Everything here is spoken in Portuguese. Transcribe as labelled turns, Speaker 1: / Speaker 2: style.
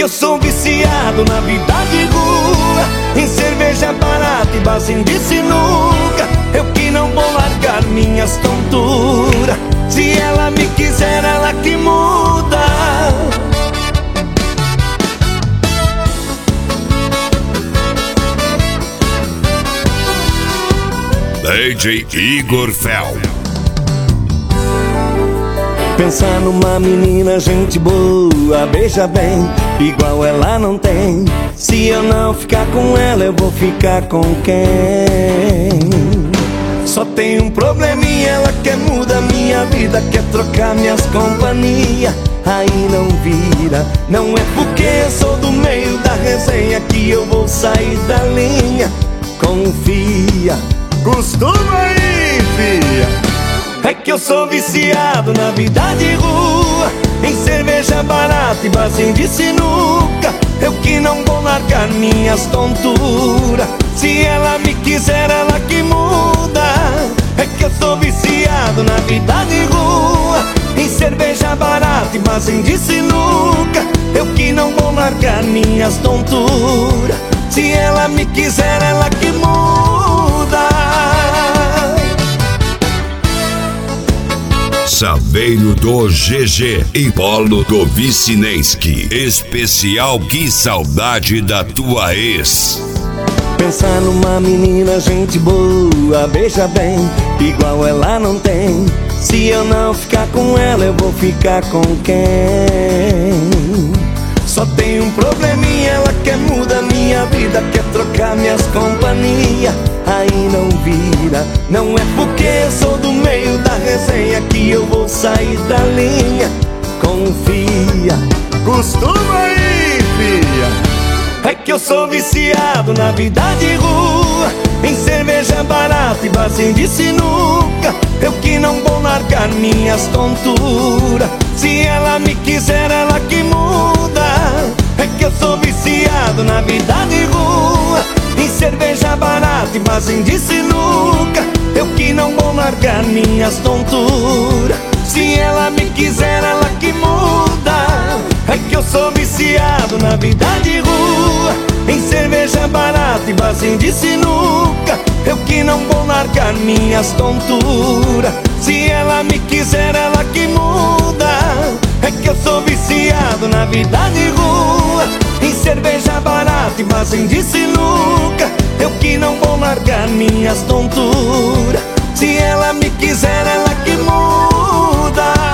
Speaker 1: que eu sou viciado na vida de rua, em cerveja barata e barzinho de sinuca. Eu que não vou largar minhas tonturas. Se ela me quiser, ela que muda.
Speaker 2: DJ Igor Fel.
Speaker 1: Pensar numa menina, gente boa, beija bem, igual ela não tem. Se eu não ficar com ela, eu vou ficar com quem? Só tem um probleminha, ela quer mudar minha vida, quer trocar minhas companhias. Aí não vira, não é porque eu sou do meio da resenha que eu vou sair da linha. Confia, costuma aí, fia. É que eu sou viciado na vida de rua, em cerveja barata e barzinho de sinuca. Eu que não vou largar minhas tonturas. Se ela me quiser, ela que muda. É que eu sou viciado na vida de rua, em cerveja barata e barzinho de sinuca. Eu que não vou largar minhas tonturas. Se ela me quiser, ela que muda.
Speaker 2: Saveiro do GG e Polo do Vicinenski. Especial Que Saudade da Tua Ex.
Speaker 1: Pensar numa menina, gente boa, beija bem, igual ela não tem. Se eu não ficar com ela, eu vou ficar com quem? Só tem um probleminha, ela quer mudar minha vida, quer trocar minhas companhias. Aí não vira, não é porque eu sou do meio da resenha que eu vou sair da linha. Confia, costuma aí, fia. É que eu sou viciado na vida de rua, em cerveja barata e barzinho de sinuca. Eu que não vou largar minhas tonturas. Se ela me quiser, ela que muda. É que eu sou viciado na vida de rua, em cerveja barata e barzinho de sinuca. Eu que não vou largar minhas tonturas. Se ela me quiser, ela que muda. É que eu sou viciado na vida de rua, em cerveja barata e barzinho de sinuca. Eu que não vou largar minhas tonturas. Se ela me quiser, ela que muda. É que eu sou viciado na vida de rua, em cerveja barata e barzinho de sinuca. Eu que não vou largar minhas tonturas. Se ela me quiser, ela que muda.